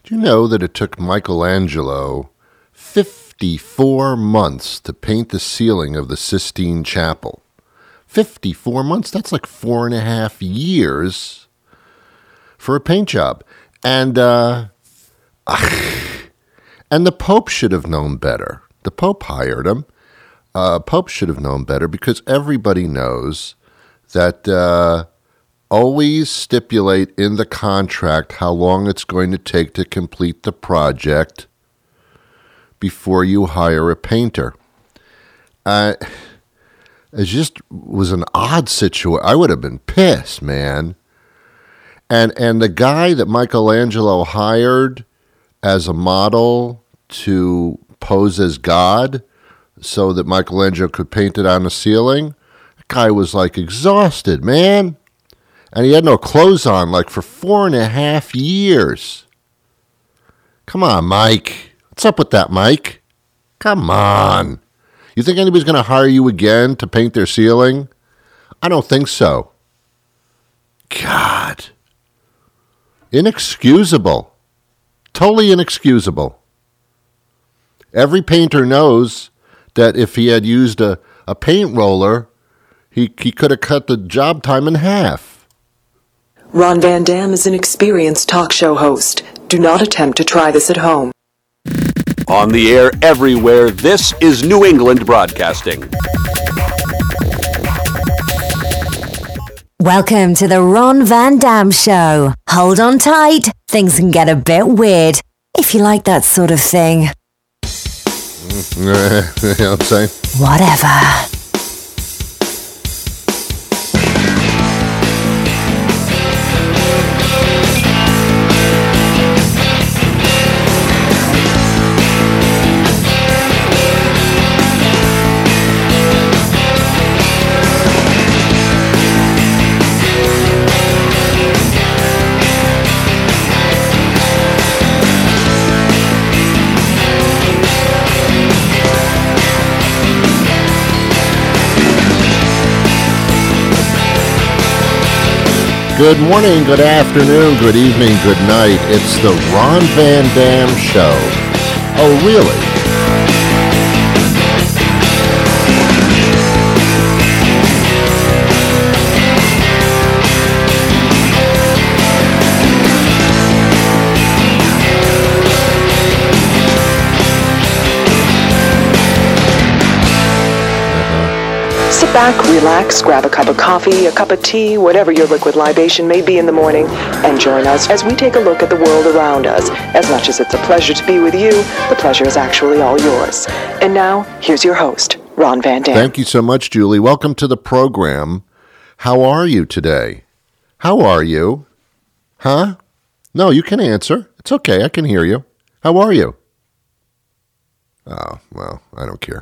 Do you know that it took Michelangelo 54 months to paint the ceiling of the Sistine Chapel? 54 months? That's like 4.5 years for a paint job. And the Pope should have known better. The Pope hired him. Pope should have known better because everybody knows that always stipulate in the contract how long it's going to take to complete the project before you hire a painter. It just was an odd situation. I would have been pissed, man. And the guy that Michelangelo hired as a model to pose as God so that Michelangelo could paint it on the ceiling, the guy was like exhausted, man. And he had no clothes on like for 4.5 years. Come on, Mike. What's up with that, Mike? Come on. You think anybody's going to hire you again to paint their ceiling? I don't think so. God. Inexcusable. Totally inexcusable. Every painter knows that if he had used a paint roller, he could have cut the job time in half. Ron Van Dam is an experienced talk show host. Do not attempt to try this at home. On the air everywhere, this is New England Broadcasting. Welcome to the Ron Van Dam Show. Hold on tight. Things can get a bit weird, if you like that sort of thing. You know what I'm saying? Whatever. Good morning, good afternoon, good evening, good night. It's the Ron Van Dam Show. Oh, really? Sit back, relax, grab a cup of coffee, a cup of tea, whatever your liquid libation may be in the morning, and join us as we take a look at the world around us. As much as it's a pleasure to be with you, the pleasure is actually all yours. And now, here's your host, Ron Van Dam. Thank you so much, Julie. Welcome to the program. How are you today? How are you? Huh? No, you can answer. It's okay. I can hear you. How are you? Oh, well, I don't care.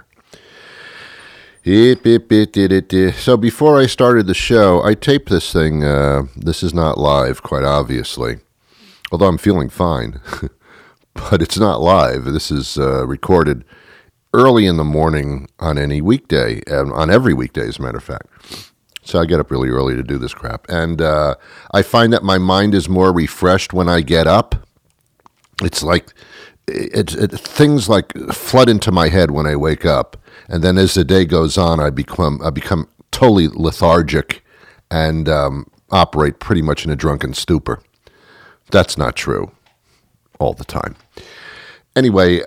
So before I started the show, I taped this thing. This is not live, quite obviously, although I'm feeling fine. But it's not live. This is recorded early in the morning on any weekday, on every weekday, as a matter of fact. So I get up really early to do this crap. And I find that my mind is more refreshed when I get up. It's like things like flood into my head when I wake up. And then as the day goes on, I become totally lethargic and operate pretty much in a drunken stupor. That's not true all the time. Anyway,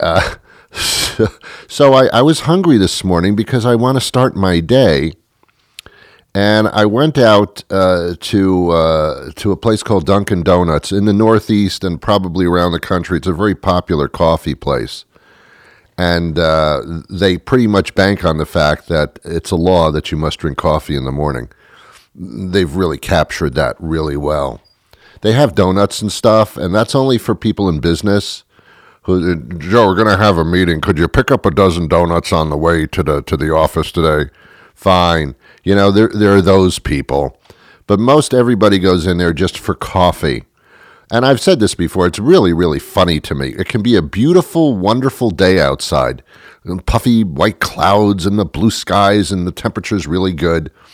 so I was hungry this morning because I want to start my day. And I went out to a place called Dunkin' Donuts in the Northeast and probably around the country. It's a very popular coffee place. And they pretty much bank on the fact that it's a law that you must drink coffee in the morning. They've really captured that really well. They have donuts and stuff, and that's only for people in business. Joe, we're going to have a meeting. Could you pick up a dozen donuts on the way to the office today? Fine. You know, there are those people. But most everybody goes in there just for coffee. And I've said this before, it's really, really funny to me. It can be a beautiful, wonderful day outside. Puffy white clouds and the blue skies and the temperature's really good.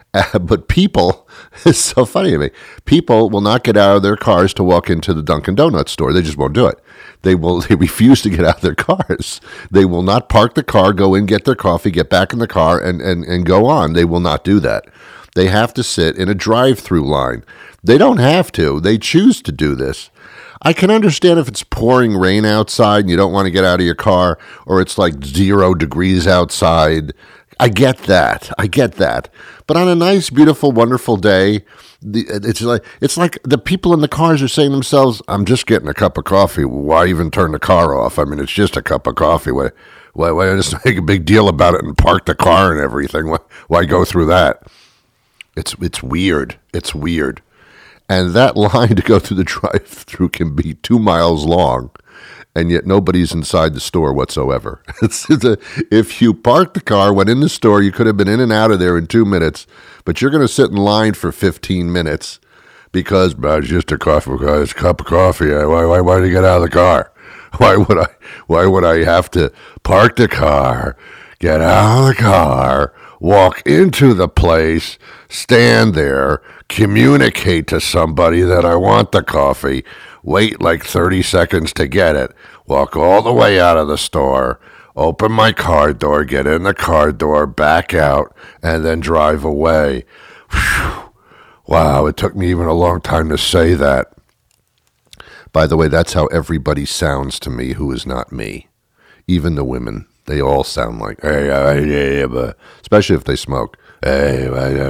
But people, it's so funny to me. People will not get out of their cars to walk into the Dunkin' Donuts store. They just won't do it. They refuse to get out of their cars. They will not park the car, go in, get their coffee, get back in the car, and go on. They will not do that. They have to sit in a drive-through line. They don't have to. They choose to do this. I can understand if it's pouring rain outside and you don't want to get out of your car, or it's like 0 degrees outside. I get that. But on a nice, beautiful, wonderful day, it's like the people in the cars are saying to themselves, I'm just getting a cup of coffee. Why even turn the car off? I mean, it's just a cup of coffee. Why just make a big deal about it and park the car and everything? Why go through that? It's weird. It's weird. And that line to go through the drive-thru can be 2 miles long, and yet nobody's inside the store whatsoever. If you parked the car, went in the store, you could have been in and out of there in 2 minutes, but you're going to sit in line for 15 minutes because it's just a cup of coffee. Why do you get out of the car? Why would I have to park the car, get out of the car, walk into the place, stand there, communicate to somebody that I want the coffee, wait like 30 seconds to get it, walk all the way out of the store, open my car door, get in the car door, back out, and then drive away. Whew. Wow, it took me even a long time to say that. By the way, that's how everybody sounds to me who is not me. Even the women. They all sound like, hey, especially if they smoke. Hey,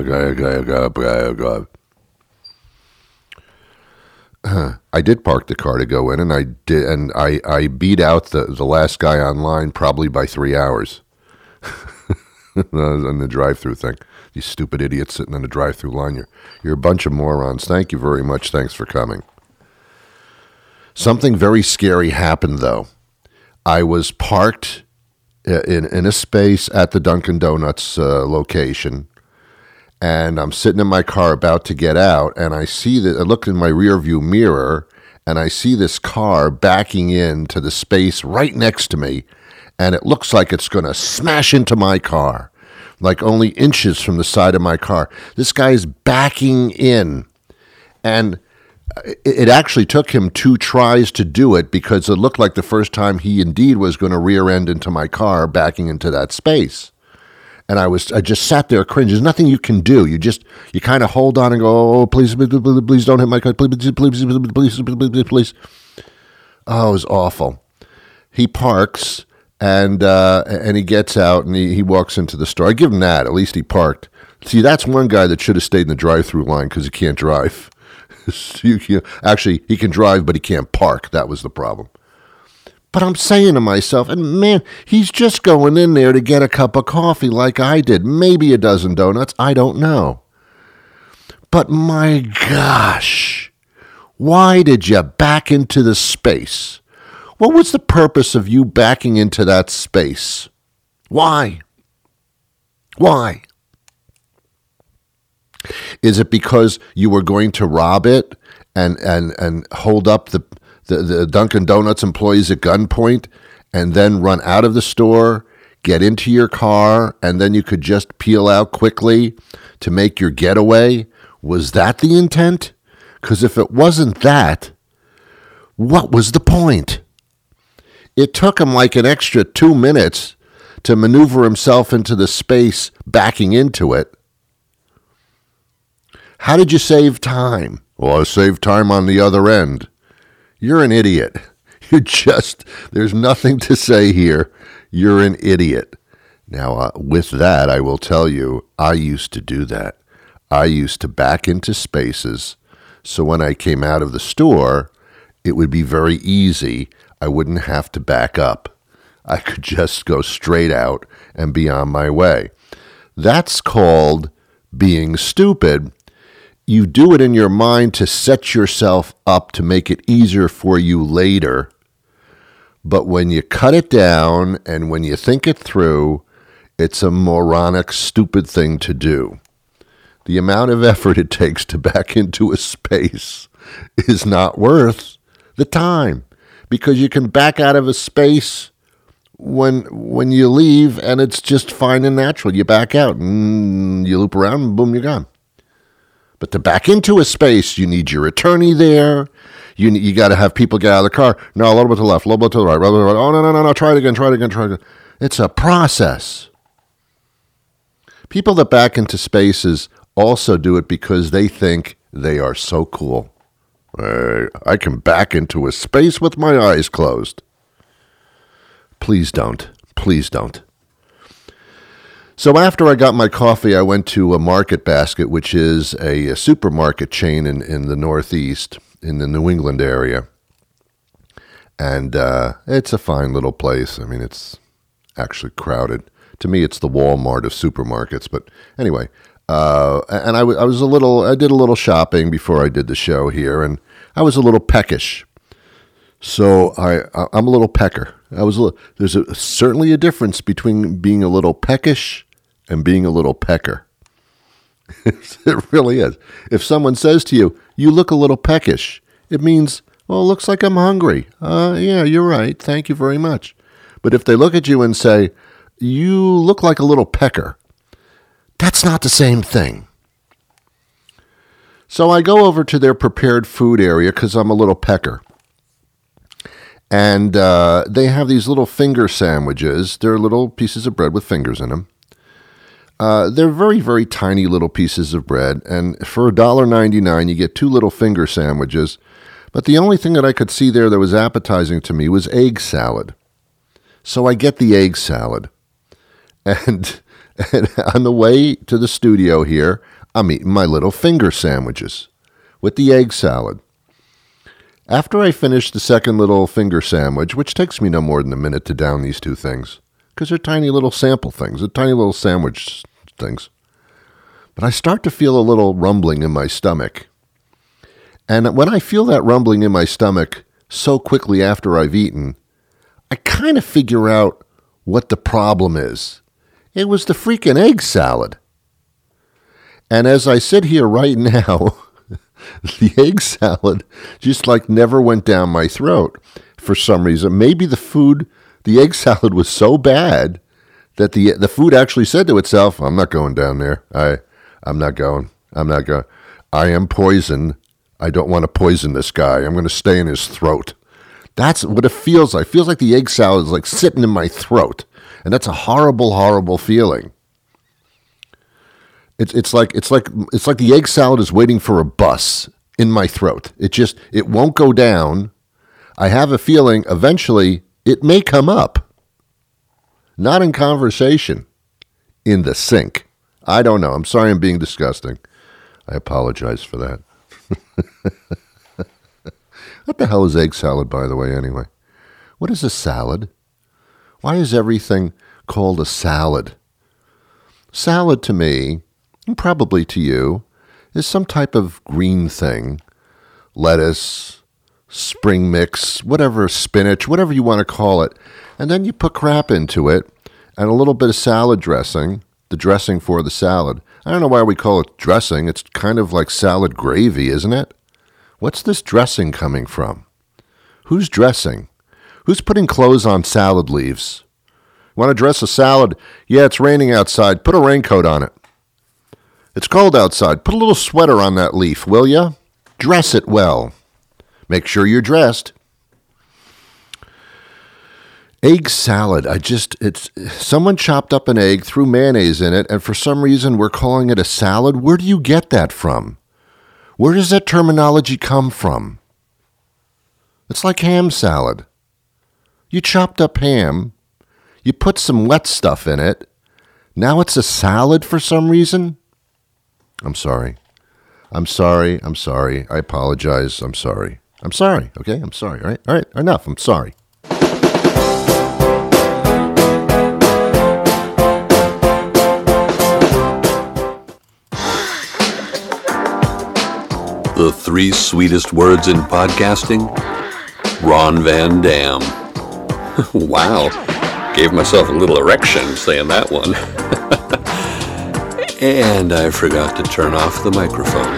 I did park the car to go in, and I beat out the last guy online probably by 3 hours on the drive-through thing. These stupid idiots sitting in the drive-through line. You're a bunch of morons. Thank you very much. Thanks for coming. Something very scary happened, though. I was parked in a space at the Dunkin' Donuts location, and I'm sitting in my car about to get out, and I look in my rearview mirror, and I see this car backing into the space right next to me, and it looks like it's going to smash into my car, like only inches from the side of my car. This guy's backing in, and it actually took him 2 tries to do it because it looked like the first time he indeed was going to rear end into my car backing into that space. And I just sat there cringing. There's nothing you can do. You kind of hold on and go, oh, please don't hit my car. Please. Oh, it was awful. He parks and he gets out and he walks into the store. I give him that. At least he parked. See, that's one guy that should have stayed in the drive-through line because he can't drive. Actually, he can drive, but he can't park. That was the problem. But I'm saying to myself, and man, he's just going in there to get a cup of coffee like I did. Maybe a dozen donuts. I don't know. But my gosh, why did you back into the space? What was the purpose of you backing into that space? Why? Why? Is it because you were going to rob it and hold up the Dunkin' Donuts employees at gunpoint and then run out of the store, get into your car, and then you could just peel out quickly to make your getaway? Was that the intent? Because if it wasn't that, what was the point? It took him like an extra 2 minutes to maneuver himself into the space backing into it. How did you save time? Well, I saved time on the other end. You're an idiot. There's nothing to say here. You're an idiot. Now, with that, I will tell you, I used to do that. I used to back into spaces, so when I came out of the store, it would be very easy. I wouldn't have to back up. I could just go straight out and be on my way. That's called being stupid. You do it in your mind to set yourself up to make it easier for you later. But when you cut it down and when you think it through, it's a moronic, stupid thing to do. The amount of effort it takes to back into a space is not worth the time, because you can back out of a space when you leave and it's just fine and natural. You back out and you loop around and boom, you're gone. But to back into a space, you need your attorney there. You got to have people get out of the car. No, a little bit to the left, a little bit to the right. Oh, no. Try it again. It's a process. People that back into spaces also do it because they think they are so cool. I can back into a space with my eyes closed. Please don't. Please don't. So after I got my coffee, I went to a Market Basket, which is a supermarket chain in the Northeast, in the New England area. And it's a fine little place. I mean, it's actually crowded. To me, it's the Walmart of supermarkets. But anyway, and I did a little shopping before I did the show here, and I was a little peckish. So I'm a little pecker. There's certainly a difference between being a little peckish and being a little pecker. It really is. If someone says to you, "You look a little peckish," it means, "Well, it looks like I'm hungry." Yeah, you're right. Thank you very much. But if they look at you and say, "You look like a little pecker," that's not the same thing. So I go over to their prepared food area because I'm a little pecker. And they have these little finger sandwiches. They're little pieces of bread with fingers in them. They're very, very tiny little pieces of bread. And for $1.99, you get 2 little finger sandwiches. But the only thing that I could see there that was appetizing to me was egg salad. So I get the egg salad. And on the way to the studio here, I'm eating my little finger sandwiches with the egg salad. After I finish the second little finger sandwich, which takes me no more than a minute to down these 2 things, because they're tiny little sample things, they're tiny little sandwich things. But I start to feel a little rumbling in my stomach. And when I feel that rumbling in my stomach so quickly after I've eaten, I kind of figure out what the problem is. It was the freaking egg salad. And as I sit here right now, the egg salad just never went down my throat for some reason. Maybe the egg salad was so bad that the food actually said to itself, "I'm not going down there. I'm not going. I am poison. I don't want to poison this guy. I'm going to stay in his throat." That's what it feels like. It feels like the egg salad is sitting in my throat. And that's a horrible, horrible feeling. It's like the egg salad is waiting for a bus in my throat. It won't go down. I have a feeling eventually it may come up. Not in conversation, in the sink. I don't know. I'm sorry I'm being disgusting. I apologize for that. What the hell is egg salad, by the way, anyway? What is a salad? Why is everything called a salad? Salad to me, and probably to you, is some type of green thing. Lettuce, spring mix, whatever, spinach, whatever you want to call it. And then you put crap into it and a little bit of salad dressing, the dressing for the salad. I don't know why we call it dressing. It's kind of like salad gravy, isn't it? What's this dressing coming from? Who's dressing? Who's putting clothes on salad leaves? Want to dress a salad? Yeah, it's raining outside. Put a raincoat on it. It's cold outside. Put a little sweater on that leaf, will ya? Dress it well. Make sure you're dressed. Egg salad. Someone chopped up an egg, threw mayonnaise in it, and for some reason we're calling it a salad. Where do you get that from? Where does that terminology come from? It's like ham salad. You chopped up ham, you put some wet stuff in it, now it's a salad for some reason? I'm sorry. I apologize. I'm sorry, okay? I'm sorry, all right, enough, I'm sorry. The 3 sweetest words in podcasting? Ron Van Dam. Wow. Gave myself a little erection saying that one. And I forgot to turn off the microphone.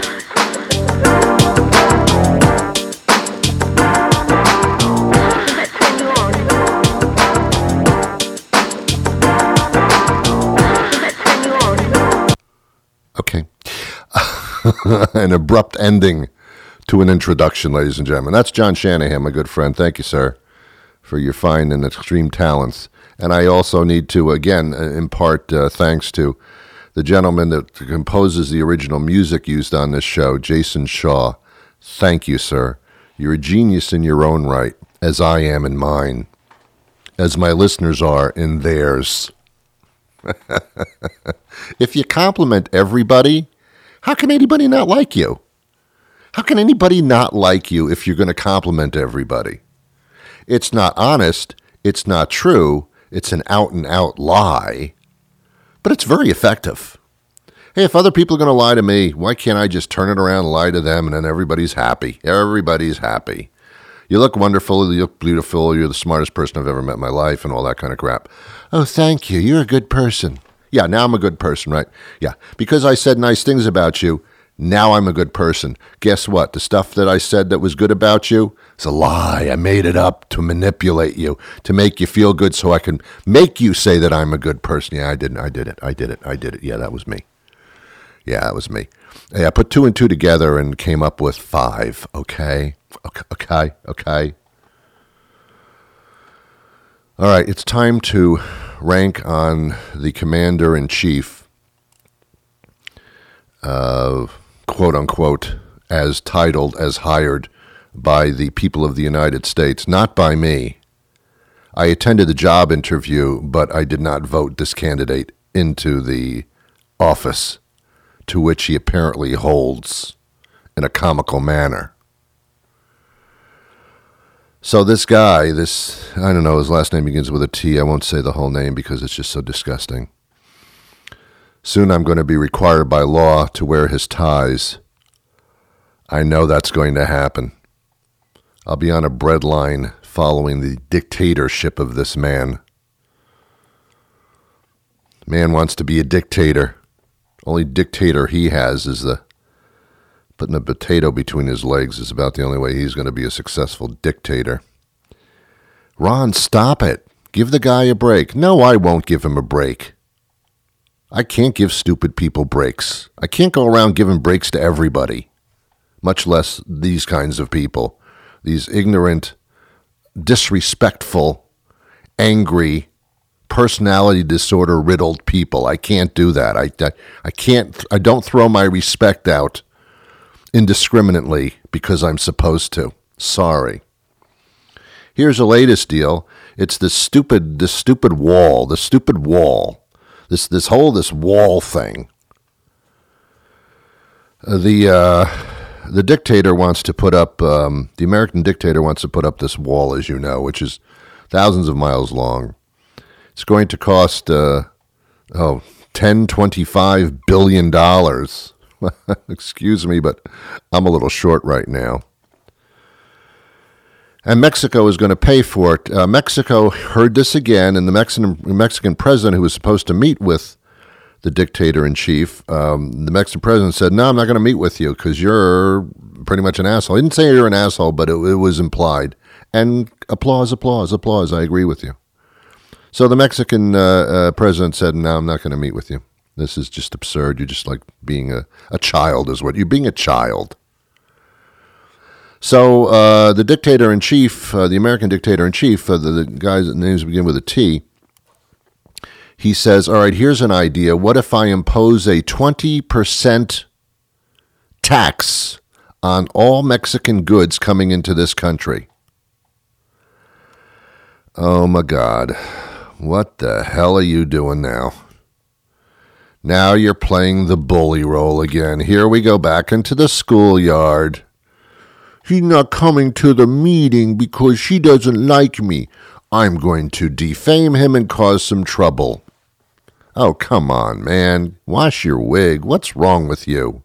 an abrupt ending to an introduction, ladies and gentlemen. That's John Shanahan, my good friend. Thank you, sir, for your fine and extreme talents. And I also need to, again, impart thanks to the gentleman that composes the original music used on this show, Jason Shaw. Thank you, sir. You're a genius in your own right, as I am in mine, as my listeners are in theirs. If you compliment everybody, how can anybody not like you? How can anybody not like you if you're going to compliment everybody? It's not honest. It's not true. It's an out-and-out lie. But it's very effective. Hey, if other people are going to lie to me, why can't I just turn it around and lie to them, and then everybody's happy? Everybody's happy. You look wonderful, you look beautiful, you're the smartest person I've ever met in my life, and all that kind of crap. Oh, thank you. You're a good person. Yeah, now I'm a good person, right? Yeah, because I said nice things about you, now I'm a good person. Guess what? The stuff that I said that was good about you is a lie. I made it up to manipulate you, to make you feel good so I can make you say that I'm a good person. Yeah, I did it. Yeah, that was me. Yeah, that was me. Hey, I put 2 and 2 together and came up with 5, okay? Okay. All right, it's time to rank on the commander-in-chief, quote-unquote, as titled, as hired by the people of the United States, not by me. I attended the job interview, but I did not vote this candidate into the office to which he apparently holds in a comical manner. So this guy, I don't know, his last name begins with a T. I won't say the whole name because it's just so disgusting. Soon I'm going to be required by law to wear his ties. I know that's going to happen. I'll be on a breadline following the dictatorship of this man. Man wants to be a dictator. Only dictator he has is putting a potato between his legs is about the only way he's going to be a successful dictator. Ron, stop it. Give the guy a break. No, I won't give him a break. I can't give stupid people breaks. I can't go around giving breaks to everybody, much less these kinds of people, these ignorant, disrespectful, angry, personality disorder riddled people. I can't do that. I don't throw my respect out indiscriminately because I'm supposed to. Sorry. Here's the latest deal. It's this stupid wall. This wall thing. The dictator wants to put up, the American dictator wants to put up this wall, as you know, which is thousands of miles long. It's going to cost, $25 billion. Excuse me, but I'm a little short right now. And Mexico is going to pay for it. Mexico heard this again, and the Mexican president who was supposed to meet with the dictator-in-chief, the Mexican president said, no, I'm not going to meet with you because you're pretty much an asshole. He didn't say you're an asshole, but it was implied. And applause. I agree with you. So the Mexican president said, no, I'm not going to meet with you. This is just absurd. You're just like being a child is what you're being a child. So the dictator-in-chief, the American dictator-in-chief, the guy's names begin with a T, he says, all right, here's an idea. What if I impose a 20% tax on all Mexican goods coming into this country? Oh, my God. What the hell are you doing now? Now you're playing the bully role again. Here we go back into the schoolyard. She's not coming to the meeting because she doesn't like me. I'm going to defame him and cause some trouble. Oh, come on, man. Wash your wig. What's wrong with you?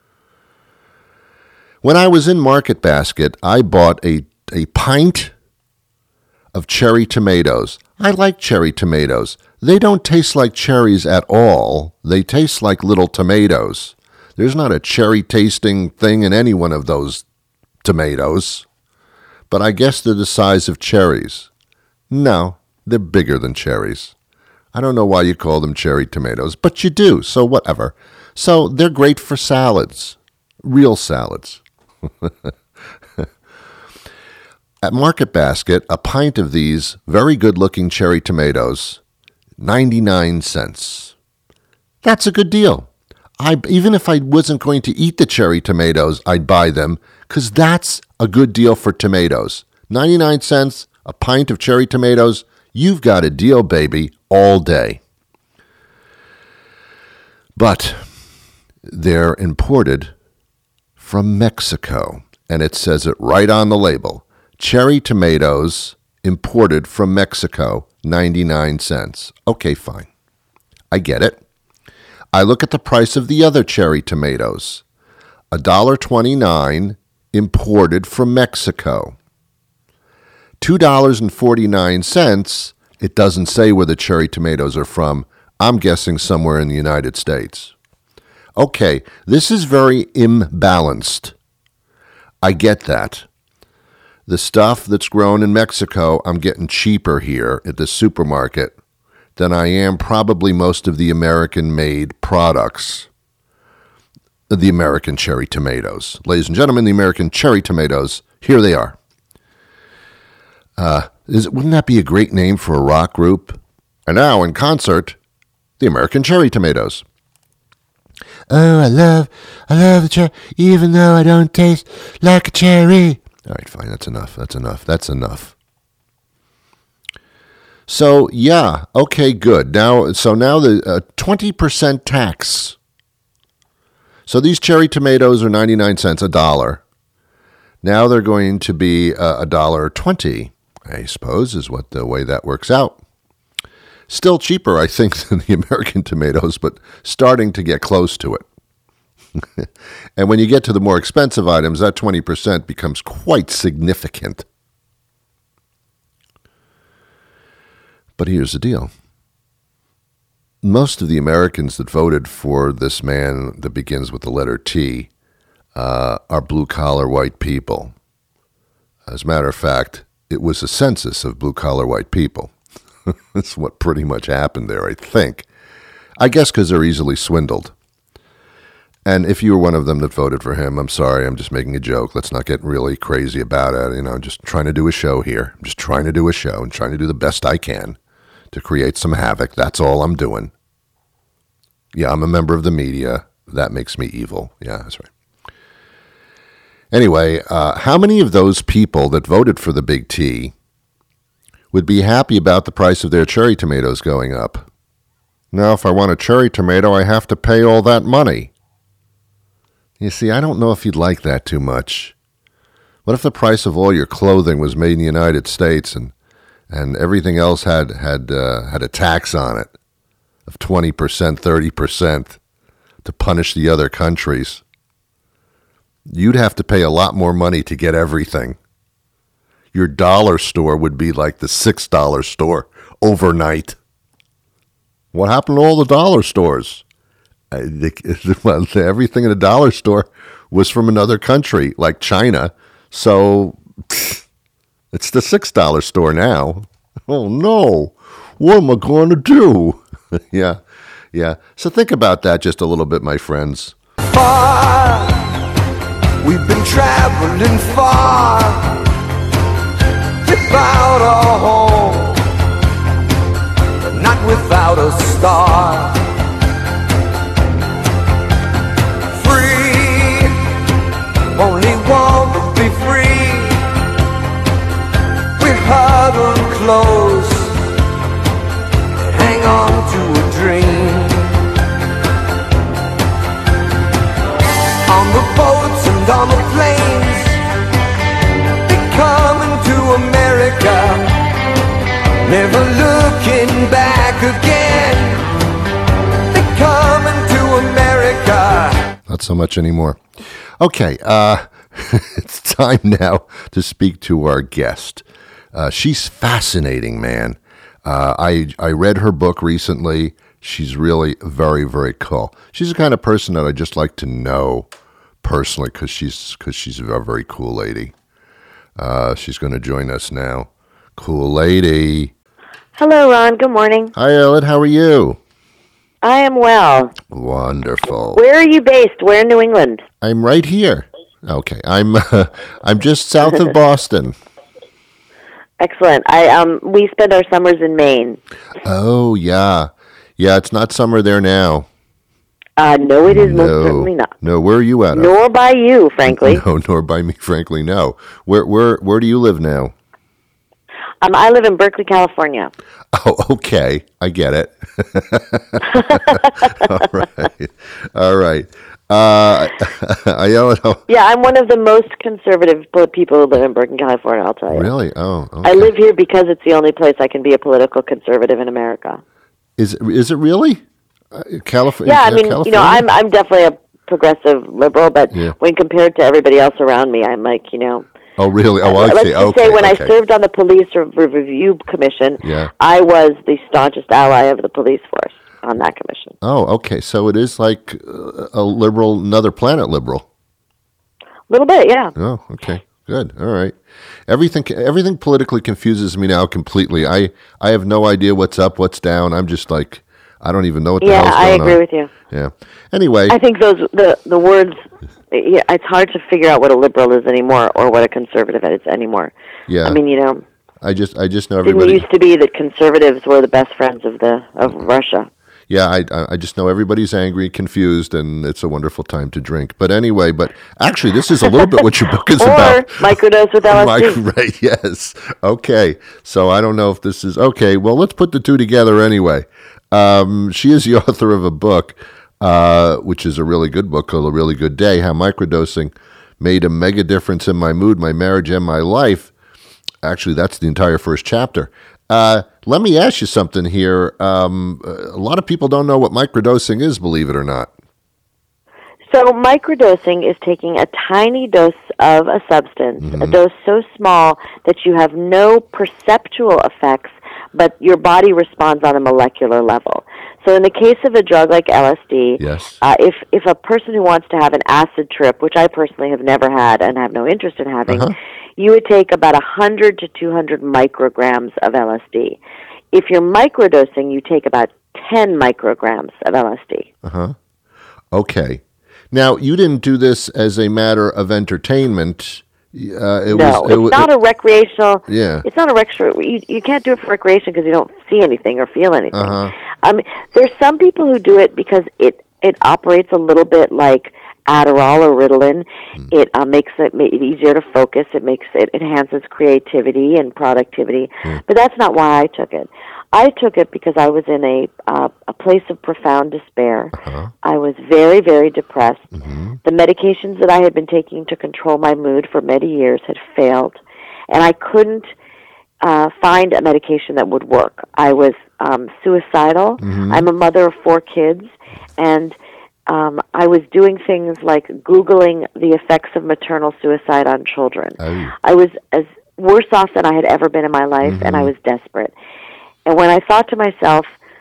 When I was in Market Basket, I bought a pint of cherry tomatoes. I like cherry tomatoes. They don't taste like cherries at all. They taste like little tomatoes. There's not a cherry-tasting thing in any one of those tomatoes. But I guess they're the size of cherries. No, they're bigger than cherries. I don't know why you call them cherry tomatoes, but you do, so whatever. So they're great for salads. real salads. At Market Basket, a pint of these very good-looking cherry tomatoes, 99 cents. That's a good deal. Even if I wasn't going to eat the cherry tomatoes, I'd buy them, because that's a good deal for tomatoes. 99 cents, a pint of cherry tomatoes, you've got a deal, baby, all day. But they're imported from Mexico, and it says it right on the label. Cherry tomatoes imported from Mexico, 99 cents. Okay, fine. I get it. I look at the price of the other cherry tomatoes. $1.29 imported from Mexico. $2.49, it doesn't say where the cherry tomatoes are from. I'm guessing somewhere in the United States. Okay, this is very imbalanced. I get that. The stuff that's grown in Mexico, I'm getting cheaper here at the supermarket than I am probably most of the American-made products. The American cherry tomatoes. Ladies and gentlemen, the American cherry tomatoes, here they are. Wouldn't that be a great name for a rock group? And now, in concert, the American cherry tomatoes. Oh, I love the cherry, even though I don't taste like a cherry. All right, fine, that's enough. So, yeah, okay, good. Now the 20% tax. So these cherry tomatoes are 99 cents, $1. Now they're going to be $1.20, I suppose, is what the way that works out. Still cheaper, I think, than the American tomatoes, but starting to get close to it. And when you get to the more expensive items, that 20% becomes quite significant. But here's the deal. Most of the Americans that voted for this man that begins with the letter T are blue-collar white people. As a matter of fact, it was a census of blue-collar white people. That's what pretty much happened there, I think. I guess because they're easily swindled. And if you were one of them that voted for him, I'm sorry, I'm just making a joke. Let's not get really crazy about it. You know, I'm just trying to do a show here. I'm just trying to do a show and trying to do the best I can to create some havoc. That's all I'm doing. Yeah, I'm a member of the media. That makes me evil. Yeah, that's right. Anyway, how many of those people that voted for the Big T would be happy about the price of their cherry tomatoes going up? Now, if I want a cherry tomato, I have to pay all that money. You see, I don't know if you'd like that too much. What if the price of all your clothing was made in the United States and everything else had a tax on it of 20%, 30% to punish the other countries? You'd have to pay a lot more money to get everything. Your dollar store would be like the $6 store overnight. What happened to all the dollar stores? Everything in a dollar store was from another country, like China. So it's the $6 store now. Oh, no. What am I going to do? Yeah. So think about that just a little bit, my friends. Far, we've been traveling far, without a home, but not without a star. Free, only want to be free. We're huddled close, hang on to a dream. On the boats and on the planes, they're coming to America, never looking back again. They're coming to America. Not so much anymore. Okay, it's time now to speak to our guest. She's fascinating, man. I read her book recently. She's really very, very cool. She's the kind of person that I just like to know personally because she's a very cool lady. She's going to join us now. Cool lady. Hello, Ron. Good morning. Hi, Ellen. How are you? I am well. Wonderful. Where are you based? Where in New England? I'm right here. Okay, I'm just south of Boston. Excellent. We spend our summers in Maine. Oh yeah, it's not summer there now. No, it is most certainly not. No, where are you at? Nor by you, frankly. No, nor by me, frankly. No. Where do you live now? I live in Berkeley, California. Oh, okay. I get it. All right. Yeah, I'm one of the most conservative people who live in Berkeley, California, I'll tell you. Really? Oh, okay. I live here because it's the only place I can be a political conservative in America. Is it really? California? Yeah, I mean, California? I'm definitely a progressive liberal, but when compared to everybody else around me, I'm like, Oh, really? Oh, I see. Let's just say when I served on the Police Review Commission, I was the staunchest ally of the police force on that commission. Oh, okay. So it is like a liberal, another planet liberal. A little bit, yeah. Oh, okay. Good. All right. Everything politically confuses me now completely. I have no idea what's up, what's down. I'm just like, I don't even know what the hell's going on. Yeah, I agree with you. Yeah. Anyway. I think the words, it's hard to figure out what a liberal is anymore or what a conservative is anymore. Yeah. I mean, I just know everybody. It used to be that conservatives were the best friends of Russia. Yeah, I just know everybody's angry, confused, and it's a wonderful time to drink. But anyway, actually, this is a little bit what your book is about. Or microdose with LSD. Right, yes. Okay, so I don't know if this is... Okay, well, let's put the two together anyway. She is the author of a book, which is a really good book called A Really Good Day, How Microdosing Made a Mega Difference in My Mood, My Marriage, and My Life. Actually, that's the entire first chapter. Let me ask you something here. A lot of people don't know what microdosing is, believe it or not. So microdosing is taking a tiny dose of a substance, a dose so small that you have no perceptual effects, but your body responds on a molecular level. So in the case of a drug like LSD, if a person who wants to have an acid trip, which I personally have never had and have no interest in having, you would take about 100 to 200 micrograms of LSD. If you're microdosing, you take about 10 micrograms of LSD. Okay. Now, you didn't do this as a matter of entertainment. It's not a recreational. Yeah. It's not a recreational. You can't do it for recreation because you don't see anything or feel anything. There's some people who do it because it operates a little bit like Adderall or Ritalin. It makes it easier to focus. It enhances creativity and productivity. But that's not why I took it. I took it because I was in a place of profound despair. I was very, very depressed. The medications that I had been taking to control my mood for many years had failed, and I couldn't find a medication that would work. I was suicidal. I'm a mother of 4 kids, and I was doing things like Googling the effects of maternal suicide on children. I was as worse off than I had ever been in my life, and I was desperate. And when I thought to myself,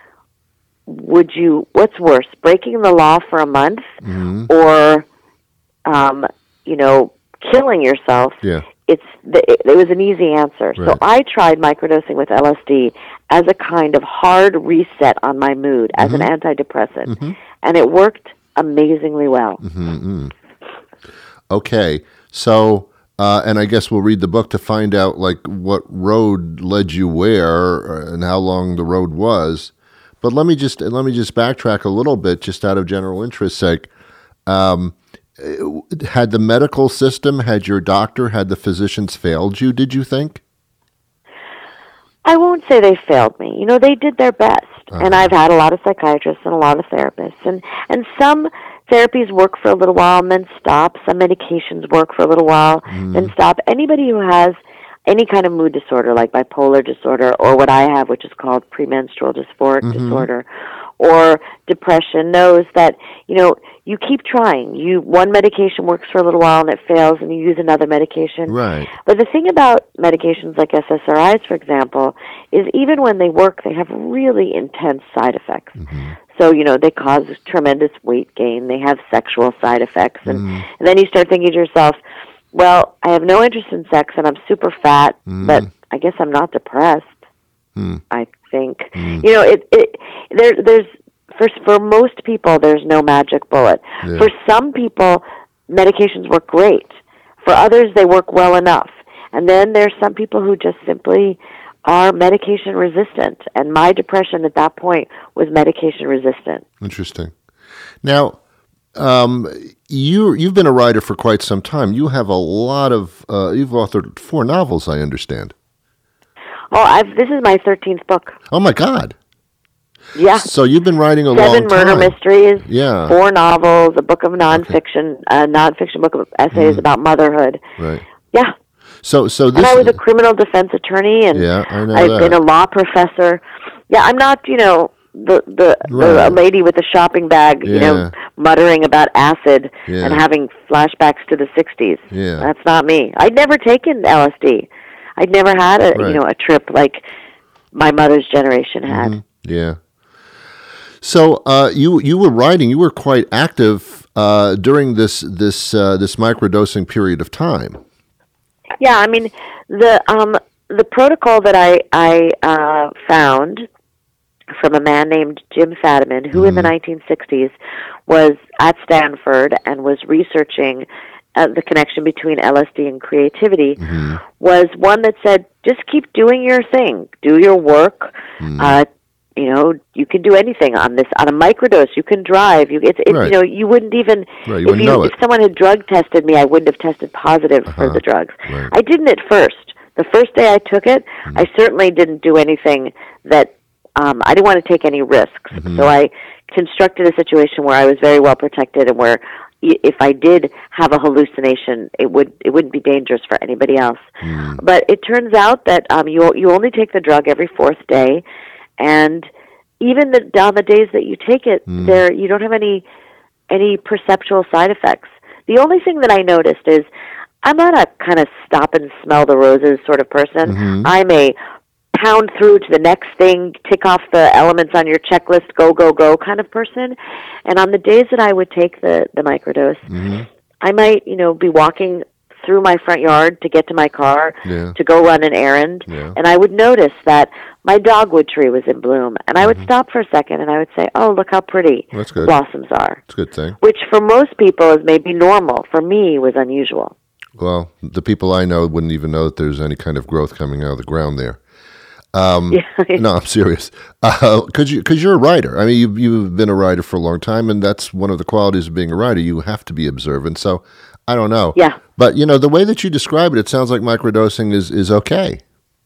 what's worse, breaking the law for a month or, killing yourself? Yeah. It was an easy answer. Right. So I tried microdosing with LSD as a kind of hard reset on my mood, as an antidepressant. And it worked amazingly well. Okay. So... and I guess we'll read the book to find out like what road led you where and how long the road was. But let me just backtrack a little bit, just out of general interest sake. Had the medical system, had your doctor, had the physicians failed you, did you think? I won't say they failed me. They did their best. And I've had a lot of psychiatrists and a lot of therapists. And some therapies work for a little while and then stop. Some medications work for a little while, then stop. Anybody who has any kind of mood disorder, like bipolar disorder, or what I have, which is called premenstrual dysphoric disorder, or depression, knows that, you keep trying. One medication works for a little while and it fails, and you use another medication. Right. But the thing about medications like SSRIs, for example, is even when they work, they have really intense side effects. So, they cause tremendous weight gain. They have sexual side effects. And then you start thinking to yourself, well, I have no interest in sex and I'm super fat, but I guess I'm not depressed, I think. There's for most people, there's no magic bullet. Yeah. For some people, medications work great. For others, they work well enough. And then there's some people who just simply are medication resistant. And my depression at that point was medication resistant. Interesting. Now, you've been a writer for quite some time. You have a lot of, you've authored 4 novels, I understand. Oh, this is my 13th book. Oh, my God. Yeah. So you've been writing a long 7 time. murder mysteries, Yeah. 4 novels, a book of nonfiction, a nonfiction book of essays about motherhood. Right. Yeah. So this. And I was a criminal defense attorney, and Yeah, I know I've that. been a law professor. Yeah, I'm not, the Right. lady with the shopping bag, Yeah. muttering about acid Yeah. and having flashbacks to the 60s. Yeah. That's not me. I'd never taken LSD. I'd never had Right. a trip like my mother's generation had. Yeah. So you were writing. You were quite active during this microdosing period of time. Yeah, I mean the protocol that I found from a man named Jim Fadiman, who in the 1960s was at Stanford and was researching the connection between LSD and creativity, was one that said, just keep doing your thing, do your work. You can do anything on this. On a microdose, you can drive. Right. You wouldn't even Right, you wouldn't know if it. someone had drug tested me, I wouldn't have tested positive for the drugs. Right. I didn't at first. The first day I took it, I certainly didn't do anything that I didn't want to take any risks. So I constructed a situation where I was very well protected, and where if I did have a hallucination, it wouldn't be dangerous for anybody else. But it turns out that you only take the drug every 4th day, and even on the days that you take it, you don't have any perceptual side effects. The only thing that I noticed is I'm not a kind of stop and smell the roses sort of person. I'm a pound through to the next thing, tick off the elements on your checklist, go, go, go kind of person. And on the days that I would take the microdose, I might, be walking through my front yard to get to my car to go run an errand. Yeah. And I would notice that my dogwood tree was in bloom. And I would stop for a second and I would say, oh, look how pretty That's the good. blossoms are. It's a good thing. Which for most people is maybe normal. For me, was unusual. Well, the people I know wouldn't even know that there's any kind of growth coming out of the ground there. No, I'm serious. Because you're a writer. I mean, you've been a writer for a long time, and that's one of the qualities of being a writer. You have to be observant. So I don't know. Yeah. But, the way that you describe it, it sounds like microdosing is okay.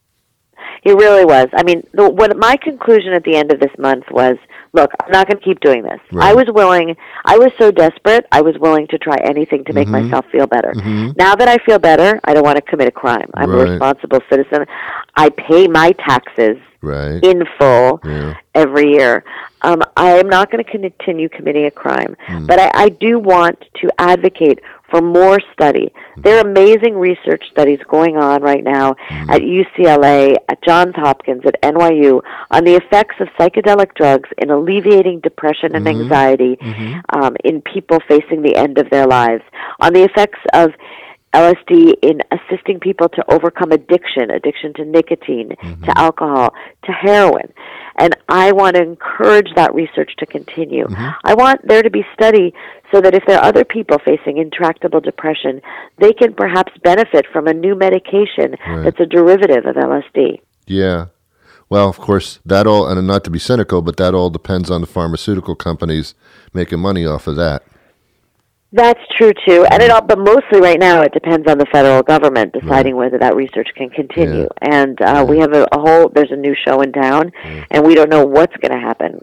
It really was. I mean, what my conclusion at the end of this month was, look, I'm not going to keep doing this. Right. I was so desperate, I was willing to try anything to make myself feel better. Now that I feel better, I don't want to commit a crime. I'm Right. a responsible citizen. I pay my taxes Right. in full Yeah. every year. I am not going to continue committing a crime, but I do want to advocate for more study. There are amazing research studies going on right now at UCLA, at Johns Hopkins, at NYU on the effects of psychedelic drugs in alleviating depression and anxiety in people facing the end of their lives, on the effects of LSD in assisting people to overcome addiction to nicotine, to alcohol, to heroin. And I want to encourage that research to continue. I want there to be study so that if there are other people facing intractable depression, they can perhaps benefit from a new medication that's a derivative of LSD. Yeah. Well, of course, that all, and not to be cynical, but that all depends on the pharmaceutical companies making money off of that. That's true too, and but mostly right now it depends on the federal government deciding whether that research can continue. Yeah. And we have there's a new show in town, and we don't know what's going to happen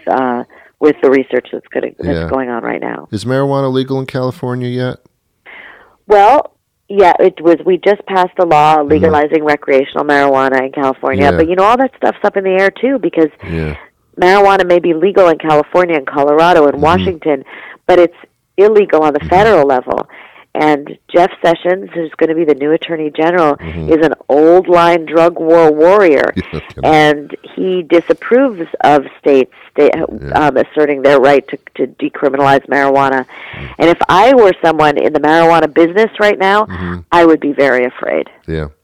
with the research that's going on right now. Is marijuana legal in California yet? Well, yeah, it was. We just passed a law legalizing recreational marijuana in California, but all that stuff's up in the air too because marijuana may be legal in California and Colorado and Washington, but it's illegal on the federal level. And Jeff Sessions, who's going to be the new Attorney General, is an old-line drug war warrior, and he disapproves of states asserting their right to decriminalize marijuana. And if I were someone in the marijuana business right now, I would be very afraid. Yeah.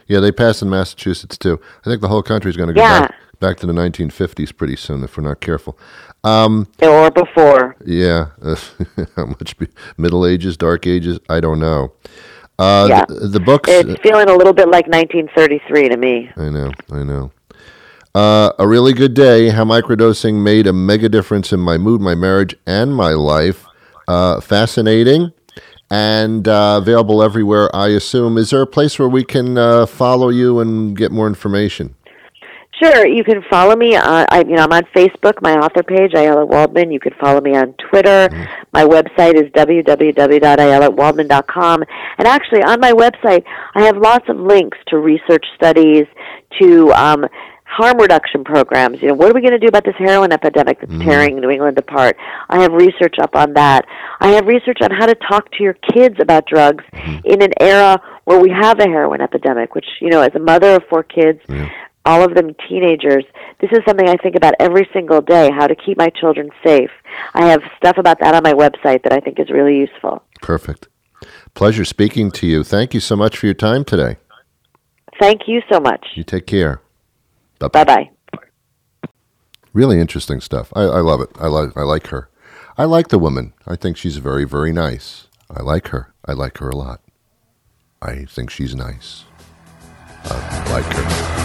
Yeah, they passed in Massachusetts, too. I think the whole country is going to go back to the 1950s pretty soon if we're not careful. Or before. Yeah. How much? Middle Ages, Dark Ages? I don't know. The books... It's feeling a little bit like 1933 to me. I know. A really good day. How microdosing made a mega difference in my mood, my marriage, and my life. Fascinating and available everywhere, I assume. Is there a place where we can follow you and get more information? Sure, you can follow me. I'm on Facebook, my author page, Ayala Waldman. You can follow me on Twitter. My website is www.ayalawaldman.com. And actually, on my website, I have lots of links to research studies, to harm reduction programs. What are we going to do about this heroin epidemic that's tearing New England apart? I have research up on that. I have research on how to talk to your kids about drugs in an era where we have a heroin epidemic, which, as a mother of 4 kids, all of them teenagers, this is something I think about every single day, how to keep my children safe. I have stuff about that on my website that I think is really useful. Perfect. Pleasure speaking to you. Thank you so much for your time today. Thank you so much. You take care. Bye-bye. Really interesting stuff. I love it. I like her. I like the woman. I think she's very, very nice. I like her. I like her a lot. I think she's nice. I like her.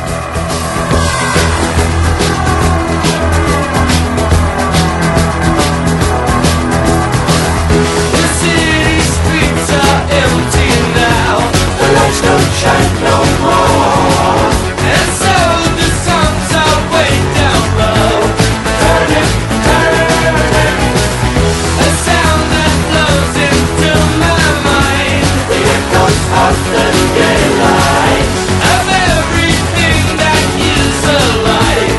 The city streets are empty now. The lights don't shine no more. And so the songs are way down low. Turning, turning. A sound that flows into my mind. The echoes of the daylight. Of everything that is alive.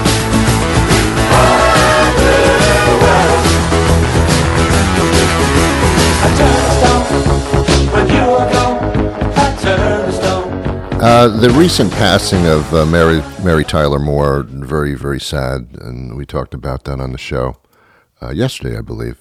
I turn a stone. When you are gone, I turn a stone. The recent passing of Mary Tyler Moore, very, very sad, and we talked about that on the show yesterday, I believe.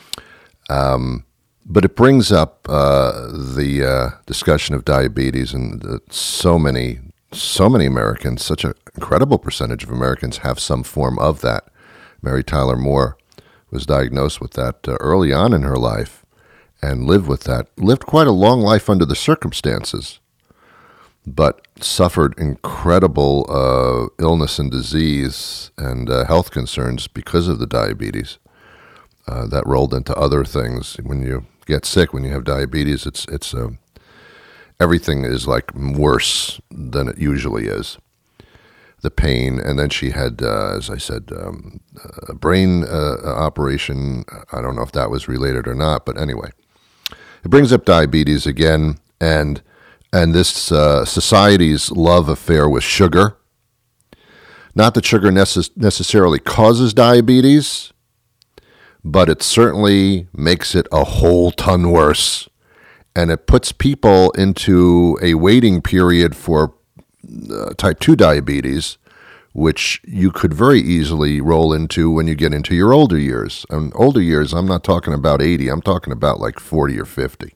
But it brings up the discussion of diabetes, and so many Americans, such an incredible percentage of Americans have some form of that. Mary Tyler Moore was diagnosed with that early on in her life and lived with that. Lived quite a long life under the circumstances, but suffered incredible illness and disease and health concerns because of the diabetes. That rolled into other things. When you get sick, when you have diabetes, it's everything is like worse than it usually is. The pain, and then she had, as I said, a brain operation. I don't know if that was related or not, but anyway, it brings up diabetes again, and this society's love affair with sugar. Not that sugar necessarily causes diabetes, but it certainly makes it a whole ton worse. And it puts people into a waiting period for type 2 diabetes, which you could very easily roll into when you get into your older years. And older years, I'm not talking about 80, I'm talking about like 40 or 50.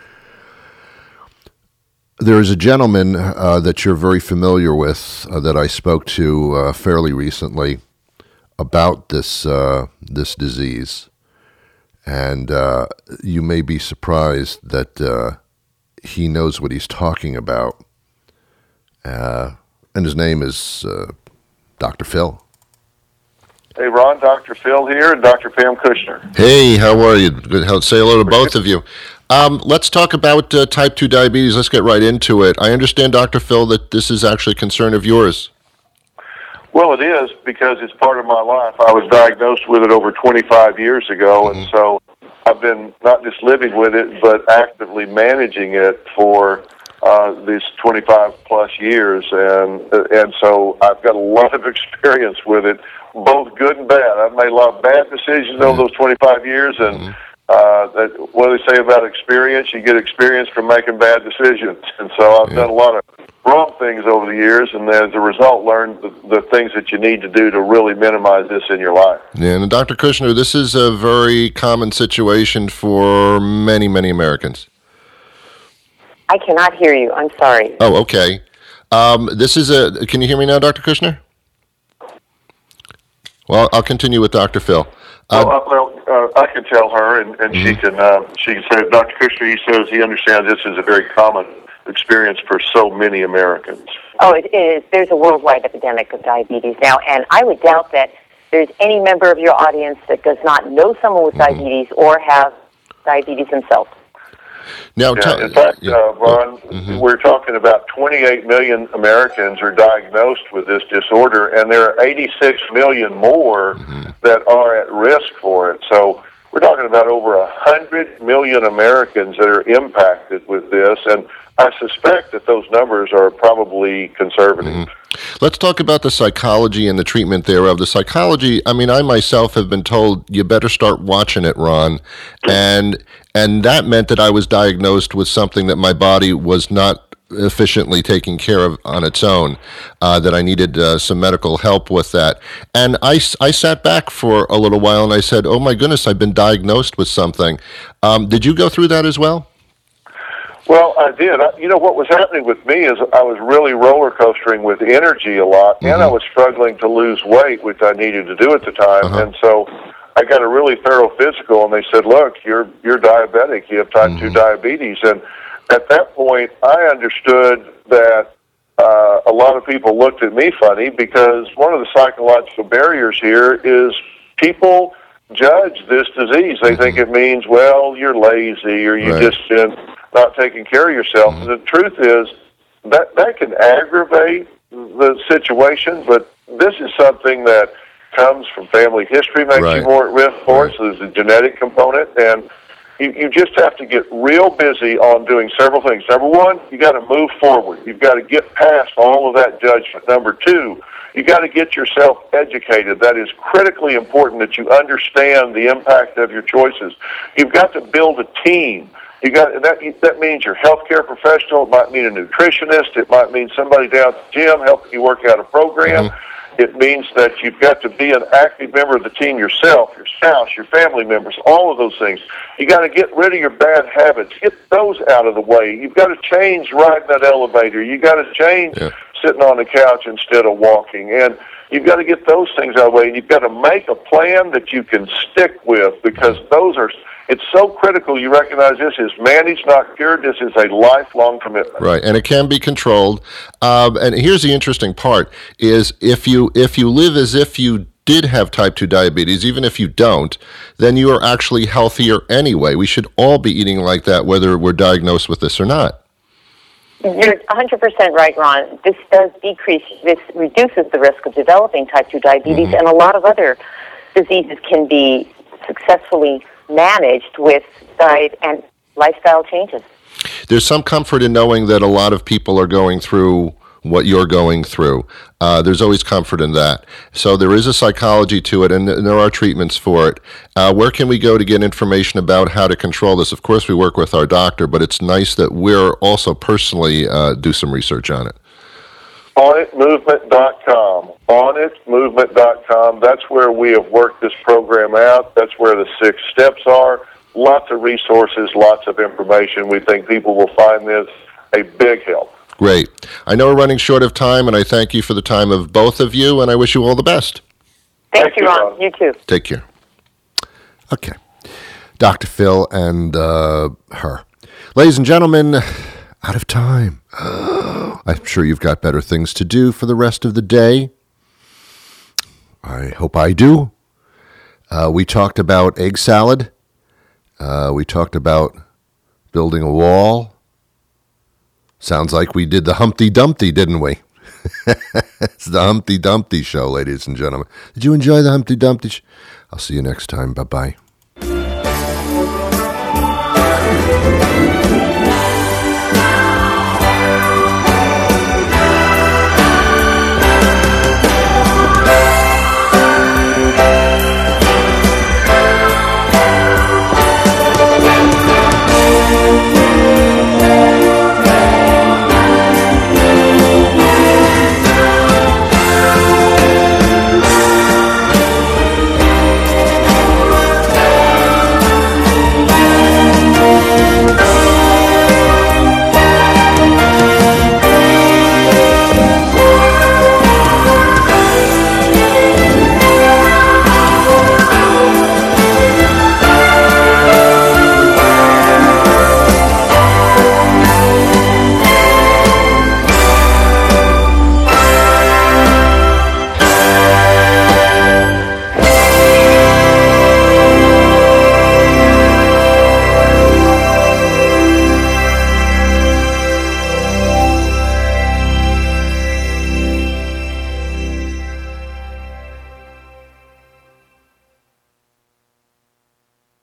There is a gentleman that you're very familiar with that I spoke to fairly recently about this disease, and you may be surprised that he knows what he's talking about, and his name is Dr. Phil. Hey, Ron, Dr. Phil here, and Dr. Pam Kushner. Hey, how are you? Good. Say hello to both of you. Let's talk about type 2 diabetes. Let's get right into it. I understand, Dr. Phil, that this is actually a concern of yours. Well, it is, because it's part of my life. I was diagnosed with it over 25 years ago, and so I've been not just living with it, but actively managing it for these 25-plus years, and so I've got a lot of experience with it, both good and bad. I've made a lot of bad decisions over those 25 years, and what do they say about experience? You get experience from making bad decisions, and so I've done a lot of wrong things over the years, and as a result, learned the things that you need to do to really minimize this in your life. Yeah, and Dr. Kushner, this is a very common situation for many, many Americans. I cannot hear you. I'm sorry. Oh, okay. Can you hear me now, Dr. Kushner? Well, I'll continue with Dr. Phil. I can tell her, and she can say, Dr. Kushner, he says he understands this is a very common experience for so many Americans. Oh, it is. There's a worldwide epidemic of diabetes now, and I would doubt that there's any member of your audience that does not know someone with diabetes or have diabetes themselves. Now, in fact, Ron, we're talking about 28 million Americans are diagnosed with this disorder, and there are 86 million more that are at risk for it. So we're talking about over 100 million Americans that are impacted with this, and I suspect that those numbers are probably conservative. Let's talk about the psychology and the treatment thereof. The psychology, I mean, I myself have been told you better start watching it, Ron, and that meant that I was diagnosed with something that my body was not efficiently taking care of on its own, that I needed some medical help with that. And I sat back for a little while and I said, oh my goodness, I've been diagnosed with something. Did you go through that as well? Well, I did. What was happening with me is I was really roller coastering with energy a lot, and I was struggling to lose weight, which I needed to do at the time. And so I got a really thorough physical, and they said, look, you're diabetic. You have type 2 diabetes. And at that point, I understood that a lot of people looked at me funny because one of the psychological barriers here is people judge this disease. They think it means, well, you're lazy or you just been not taking care of yourself. And the truth is that can aggravate the situation, but this is something that comes from family history, makes you more at risk for it. So there's a genetic component, and you just have to get real busy on doing several things. Number one, you got to move forward. You've got to get past all of that judgment. Number two, you got to get yourself educated. That is critically important, that you understand the impact of your choices. You've got to build a team. That means your healthcare professional. It might mean a nutritionist. It might mean somebody down at the gym helping you work out a program. It means that you've got to be an active member of the team yourself, your spouse, your family members, all of those things. You got to get rid of your bad habits. Get those out of the way. You've got to change riding that elevator. You got to change sitting on the couch instead of walking. And you've got to get those things out of the way. And you've got to make a plan that you can stick with, because it's so critical you recognize this is managed, not cured. This is a lifelong commitment. Right, and it can be controlled. And here's the interesting part, is if you live as if you did have type 2 diabetes, even if you don't, then you are actually healthier anyway. We should all be eating like that, whether we're diagnosed with this or not. You're 100% right, Ron. This reduces the risk of developing type 2 diabetes, and a lot of other diseases can be successfully managed with diet and lifestyle changes. There's some comfort in knowing that a lot of people are going through what you're going through. There's always comfort in that. So there is a psychology to it, and there are treatments for it. Where can we go to get information about how to control this? Of course, we work with our doctor, but it's nice that we're also personally do some research on it. OnItMovement.com. OnItMovement.com. That's where we have worked this program out. That's where the 6 steps are. Lots of resources, lots of information. We think people will find this a big help. Great. I know we're running short of time, and I thank you for the time of both of you, and I wish you all the best. Thank you, Ron. You too. Take care. Okay. Dr. Phil and her. Ladies and gentlemen, out of time. I'm sure you've got better things to do for the rest of the day. I hope I do. We talked about egg salad. We talked about building a wall. Sounds like we did the Humpty Dumpty, didn't we? It's the Humpty Dumpty show, ladies and gentlemen. Did you enjoy the Humpty Dumpty show? I'll see you next time. Bye-bye.